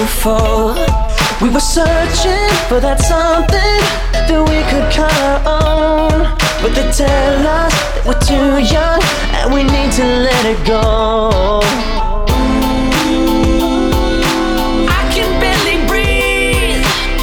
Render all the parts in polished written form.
beautiful. We were searching for that something that we could call our own, but they tell us that we're too young and we need to let it go. I can barely breathe.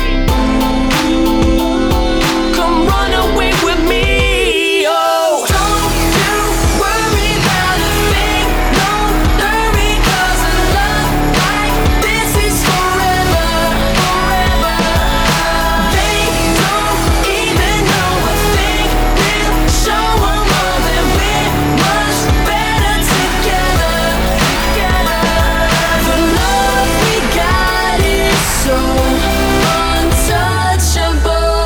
Come run away with me. Oh, don't you worry about a thing. Don't hurry, 'cause a love like this is forever, forever. They don't even know a thing. We'll show 'em all that we're much better together, together. The love we got is so untouchable.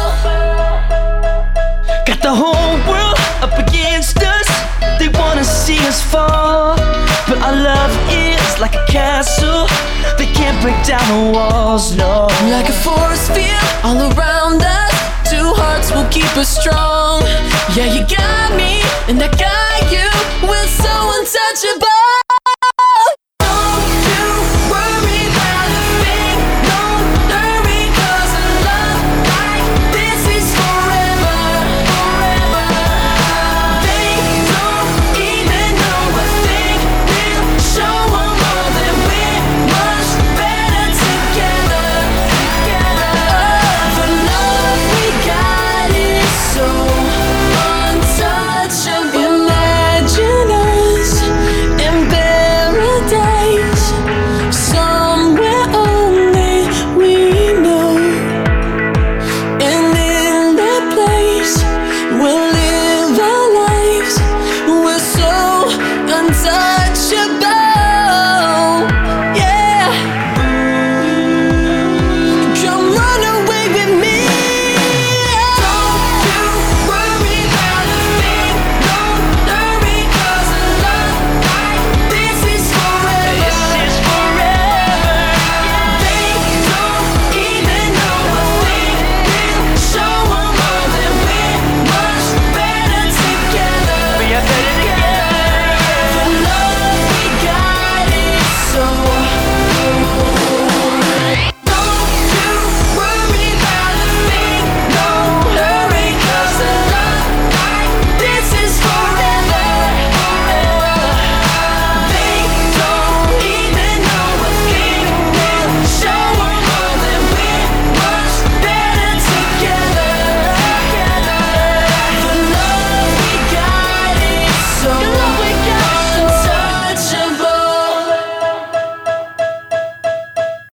Got the whole world up against us. They wanna see us fall, but our love is like a castle. They can't break down the walls, no. Like a force field all around us. Two hearts will keep us strong. Yeah, you got me, and I got you. We're so untouchable.